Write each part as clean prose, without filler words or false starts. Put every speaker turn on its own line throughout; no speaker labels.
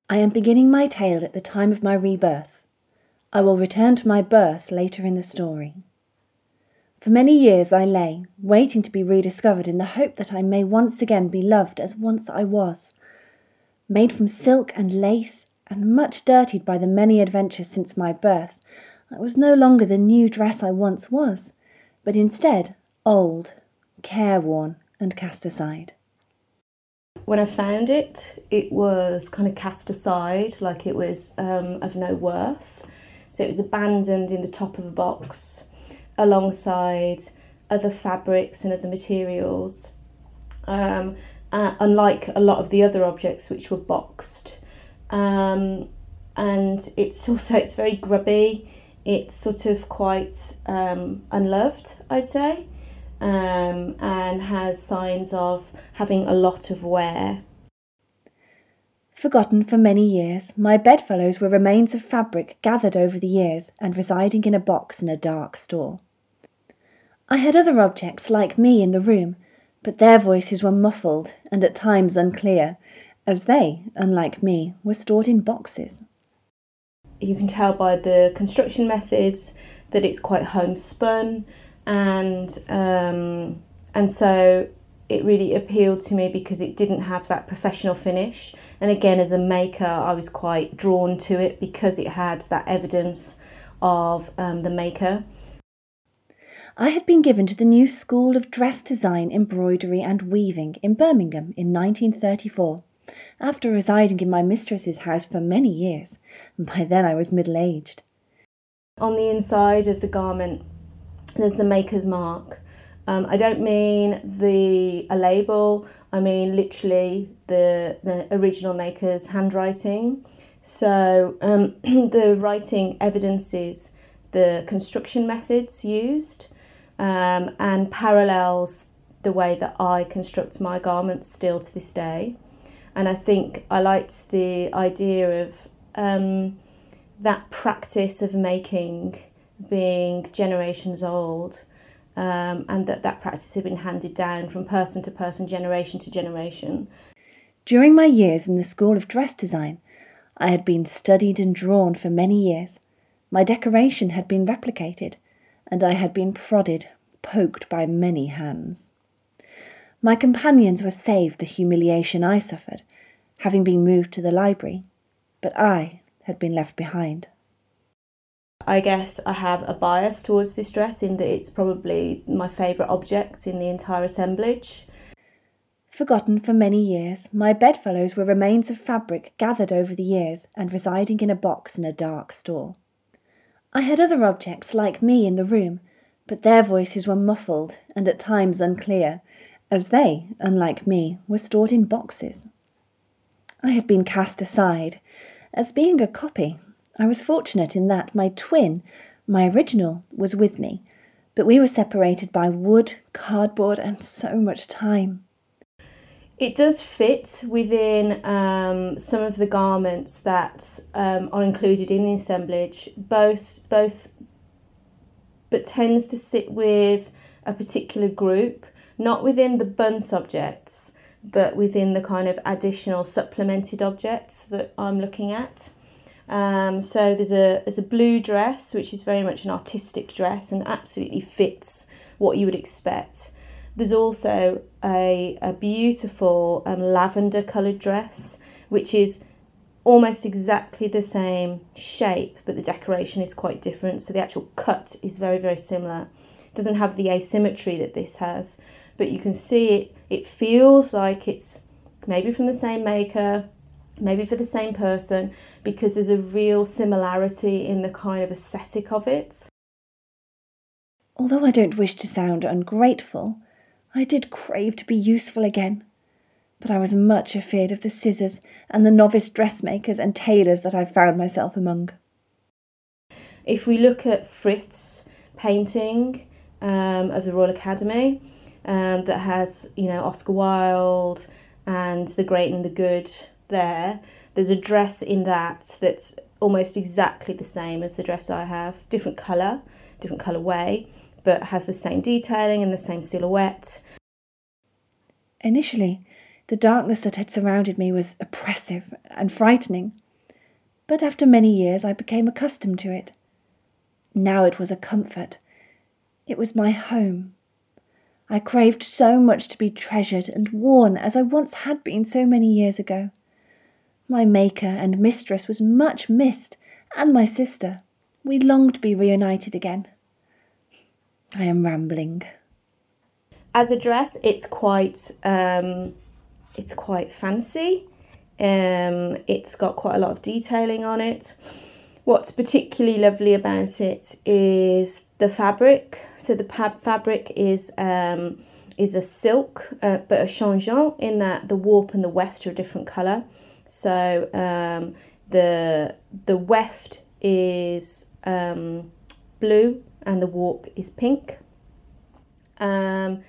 I am beginning my tale at the time of my rebirth. I will return to my birth later in the story. For many years I lay, waiting to be rediscovered in the hope that I may once again be loved as once I was. Made from silk and lace, and much dirtied by the many adventures since my birth, I was no longer the new dress I once was, but instead old, careworn, and cast aside.
When I found it, it was kind of cast aside, like it was of no worth. So it was abandoned in the top of a box alongside other fabrics and other materials, unlike a lot of the other objects which were boxed. And it's very grubby. It's sort of quite unloved, I'd say. And has signs of having a lot of wear.
Forgotten for many years, my bedfellows were remains of fabric gathered over the years and residing in a box in a dark store. I had other objects like me in the room, but their voices were muffled and at times unclear, as they, unlike me, were stored in boxes.
You can tell by the construction methods that it's quite homespun, and so it really appealed to me because it didn't have that professional finish. And again, as a maker, I was quite drawn to it because it had that evidence of the maker.
I had been given to the new School of Dress Design, Embroidery and Weaving in Birmingham in 1934, after residing in my mistress's house for many years, and by then I was middle-aged.
On the inside of the garment, there's the maker's mark. I don't mean a label, I mean literally the original maker's handwriting. So the writing evidences the construction methods used, and parallels the way that I construct my garments still to this day. And I think I liked the idea of that practice of making being generations old, and that practice had been handed down from person to person, generation to generation.
During my years in the School of Dress Design, I had been studied and drawn for many years. My decoration had been replicated, and I had been prodded, poked by many hands. My companions were saved the humiliation I suffered, having been moved to the library, but I had been left behind.
I guess I have a bias towards this dress in that it's probably my favourite object in the entire assemblage.
Forgotten for many years, my bedfellows were remains of fabric gathered over the years and residing in a box in a dark store. I had other objects like me in the room, but their voices were muffled and at times unclear, as they, unlike me, were stored in boxes. I had been cast aside. As being a copy, I was fortunate in that my twin, my original, was with me, but we were separated by wood, cardboard, and so much time.
It does fit within some of the garments that are included in the assemblage, both, but tends to sit with a particular group, not within the bun subjects, but within the kind of additional supplemented objects that I'm looking at. So there's a blue dress, which is very much an artistic dress and absolutely fits what you would expect. There's also a beautiful lavender coloured dress, which is almost exactly the same shape, but the decoration is quite different. So the actual cut is very, very similar. It doesn't have the asymmetry that this has, but you can see it feels like it's maybe from the same maker, maybe for the same person, because there's a real similarity in the kind of aesthetic of it.
Although I don't wish to sound ungrateful, I did crave to be useful again, but I was much afeard of the scissors and the novice dressmakers and tailors that I found myself among.
If we look at Frith's painting of the Royal Academy, that has, Oscar Wilde and The Great and the Good there's a dress in that's almost exactly the same as the dress I have, different colourway, but has the same detailing and the same silhouette.
Initially, The darkness that had surrounded me was oppressive and frightening, but after many years I became accustomed to it. Now it was a comfort. It was my home. I craved so much to be treasured and worn as I once had been so many years ago. My maker and mistress was much missed, and my sister. We longed to be reunited again. I am rambling.
As a dress, it's quite fancy. It's got quite a lot of detailing on it. What's particularly lovely about it is the fabric. So the fabric is a silk, but a changeant, in that the warp and the weft are a different colour. So the weft is blue and the warp is pink. And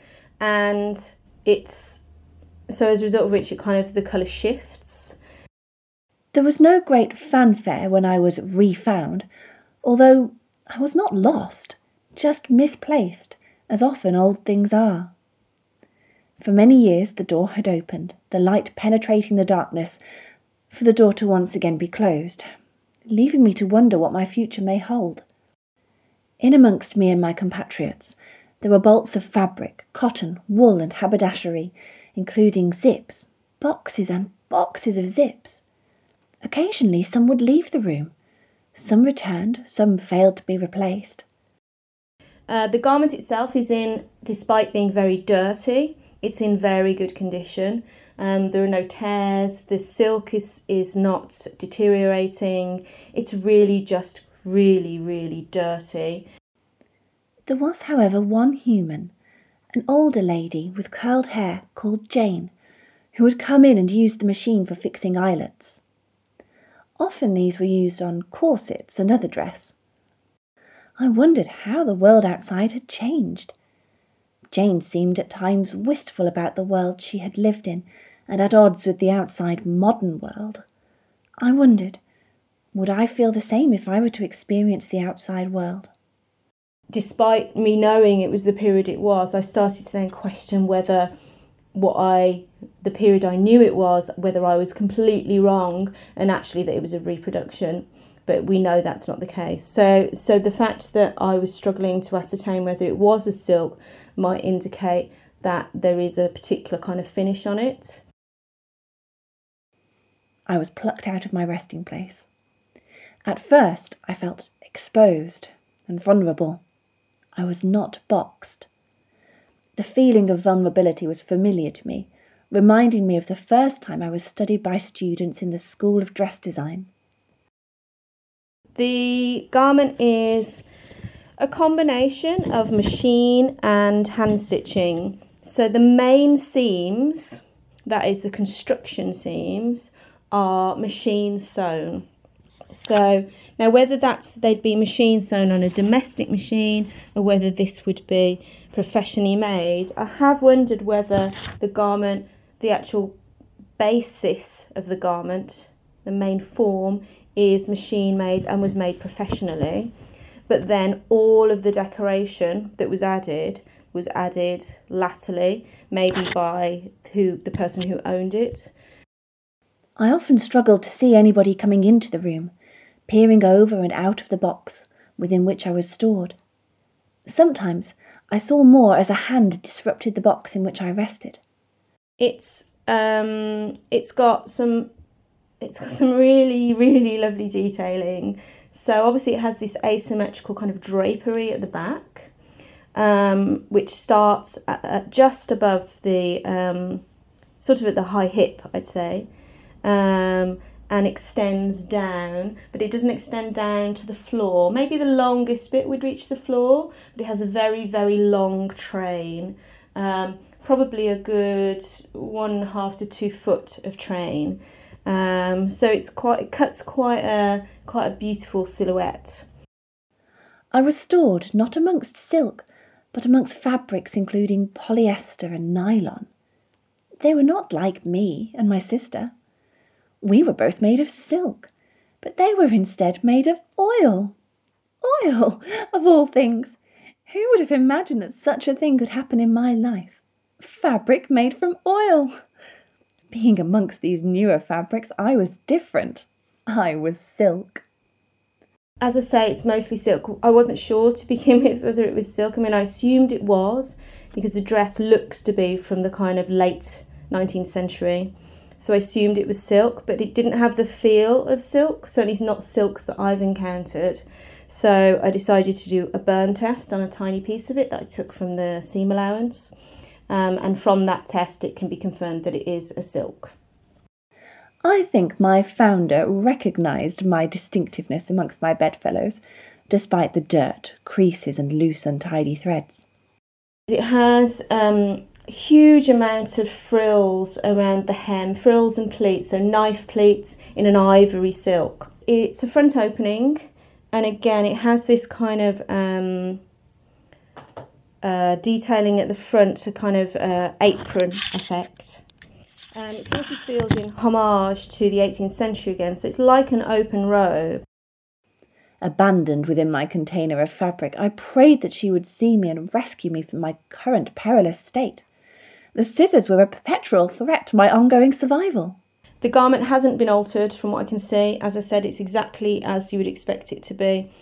it's so as a result of which the colour shifts.
There was no great fanfare when I was refound, although I was not lost, just misplaced, as often old things are. For many years the door had opened, the light penetrating the darkness, for the door to once again be closed, leaving me to wonder what my future may hold. In amongst me and my compatriots, there were bolts of fabric, cotton, wool, and haberdashery, including zips, boxes and boxes of zips. Occasionally some would leave the room. Some returned, some failed to be replaced.
The garment itself despite being very dirty, it's in very good condition. There are no tears, the silk is not deteriorating. It's really just really dirty.
There was, however, one human, an older lady with curled hair called Jane, who would come in and use the machine for fixing eyelets. Often these were used on corsets and other dress. I wondered how the world outside had changed. Jane seemed at times wistful about the world she had lived in and at odds with the outside modern world. I wondered, would I feel the same if I were to experience the outside world?
Despite me knowing it was the period it was, I started to then question whether the period I knew it was, whether I was completely wrong and actually that it was a reproduction. But we know that's not the case. So the fact that I was struggling to ascertain whether it was a silk might indicate that there is a particular kind of finish on it.
I was plucked out of my resting place. At first I felt exposed and vulnerable. I was not boxed. The feeling of vulnerability was familiar to me, reminding me of the first time I was studied by students in the School of Dress Design.
The garment is a combination of machine and hand stitching. So the main seams, that is the construction seams, are machine sewn. So now whether they'd be machine sewn on a domestic machine or whether this would be professionally made, I have wondered whether the garment, the actual basis of the garment, the main form, is machine made and was made professionally, but then all of the decoration that was added latterly, maybe by the person who owned it.
I often struggled to see anybody coming into the room, peering over and out of the box within which I was stored. Sometimes I saw more as a hand disrupted the box in which I rested.
It's got some really lovely detailing. So obviously it has this asymmetrical kind of drapery at the back, which starts at just above the sort of at the high hip, I'd say, and extends down, but it doesn't extend down to the floor. Maybe the longest bit would reach the floor, but it has a very long train, probably a good 1.5 to 2 foot of train. So it cuts quite a beautiful silhouette.
I was stored not amongst silk, but amongst fabrics including polyester and nylon. They were not like me and my sister. We were both made of silk, but they were instead made of oil. Oil, of all things! Who would have imagined that such a thing could happen in my life? Fabric made from oil! Being amongst these newer fabrics, I was different. I was silk.
As I say, it's mostly silk. I wasn't sure to begin with whether it was silk. I mean, I assumed it was because the dress looks to be from the kind of late 19th century. So I assumed it was silk, but it didn't have the feel of silk, certainly it's not silks that I've encountered. So I decided to do a burn test on a tiny piece of it that I took from the seam allowance. And from that test, it can be confirmed that it is a silk.
I think my founder recognised my distinctiveness amongst my bedfellows, despite the dirt, creases and loose untidy threads.
It has huge amounts of frills around the hem, frills and pleats, so knife pleats in an ivory silk. It's a front opening, and again it has this kind of detailing at the front, a kind of apron effect. It sort of feels in homage to the 18th century again, so it's like an open robe.
Abandoned within my container of fabric, I prayed that she would see me and rescue me from my current perilous state. The scissors were a perpetual threat to my ongoing survival.
The garment hasn't been altered from what I can see. As I said, it's exactly as you would expect it to be.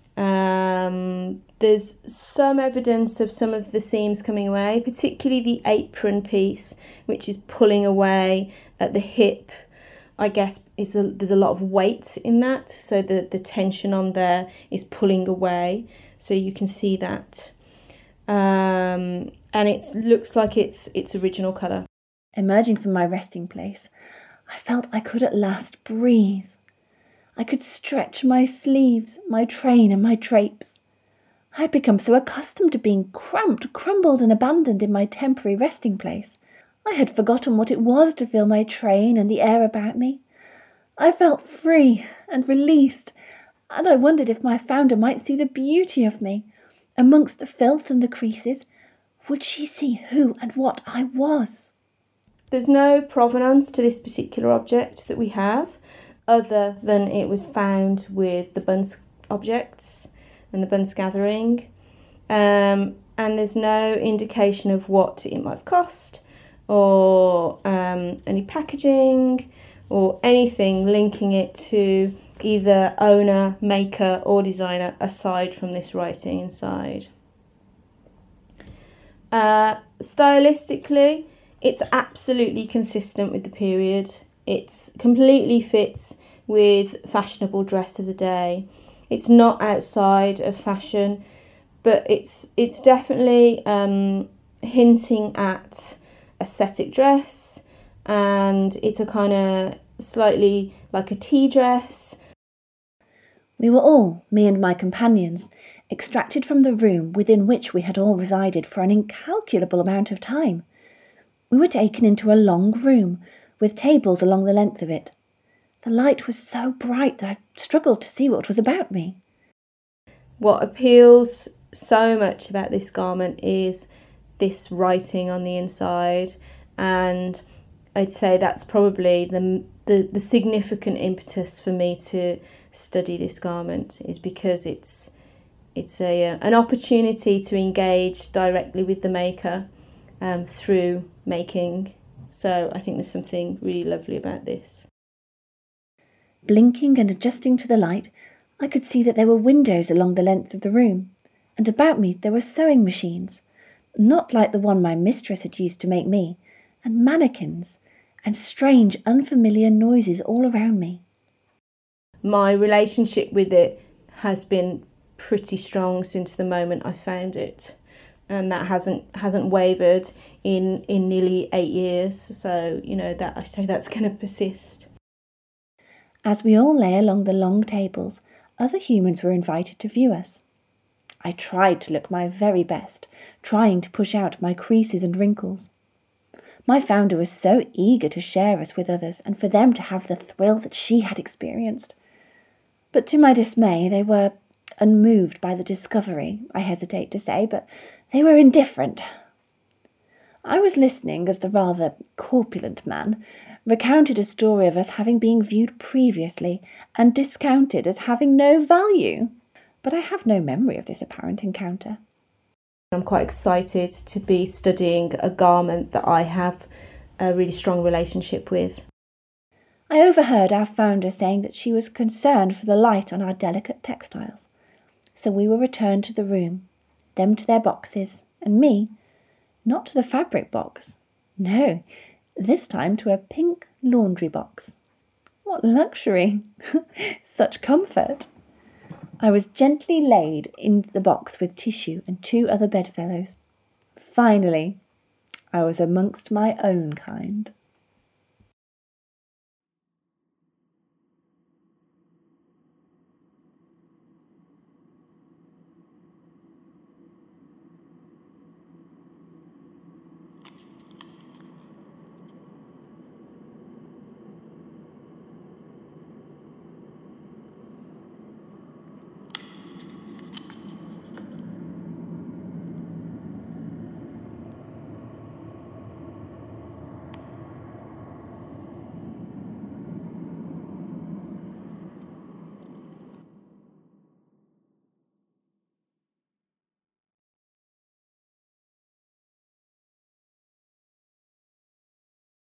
There's some evidence of some of the seams coming away, particularly the apron piece, which is pulling away at the hip. I guess there's a lot of weight in that, so the tension on there is pulling away, so you can see that. And it looks like its original colour.
Emerging from my resting place, I felt I could at last breathe. I could stretch my sleeves, my train and my drapes. I had become so accustomed to being cramped, crumbled and abandoned in my temporary resting place. I had forgotten what it was to feel my train and the air about me. I felt free and released, and I wondered if my founder might see the beauty of me. Amongst the filth and the creases, would she see who and what I was?
There's no provenance to this particular object that we have, other than it was found with the Bunce objects and the Bunce gathering. And there's no indication of what it might have cost, or any packaging, or anything linking it to either owner, maker or designer aside from this writing inside. Stylistically, it's absolutely consistent with the period. It completely fits with fashionable dress of the day. It's not outside of fashion, but it's definitely hinting at aesthetic dress, and it's a kind of slightly like a tea dress.
We were all, me and my companions, extracted from the room within which we had all resided for an incalculable amount of time. We were taken into a long room, with tables along the length of it. The light was so bright that I struggled to see what was about me.
What appeals so much about this garment is this writing on the inside, and I'd say that's probably the significant impetus for me to study this garment, is because it's an opportunity to engage directly with the maker through making. So I think there's something really lovely about this.
Blinking and adjusting to the light, I could see that there were windows along the length of the room, and about me there were sewing machines, not like the one my mistress had used to make me, and mannequins, and strange, unfamiliar noises all around me.
My relationship with it has been pretty strong since the moment I found it, and that hasn't wavered in nearly 8 years. So that I say that's going to persist.
As we all lay along the long tables, other humans were invited to view us. I tried to look my very best, trying to push out my creases and wrinkles. My founder was so eager to share us with others and for them to have the thrill that she had experienced. But to my dismay, they were unmoved by the discovery, I hesitate to say, but they were indifferent. I was listening as the rather corpulent man recounted a story of us having been viewed previously and discounted as having no value, but I have no memory of this apparent encounter.
I'm quite excited to be studying a garment that I have a really strong relationship with.
I overheard our founder saying that she was concerned for the light on our delicate textiles. So we were returned to the room, them to their boxes, and me, not to the fabric box. No, this time to a pink laundry box. What luxury! Such comfort! I was gently laid in the box with tissue and 2 other bedfellows. Finally, I was amongst my own kind.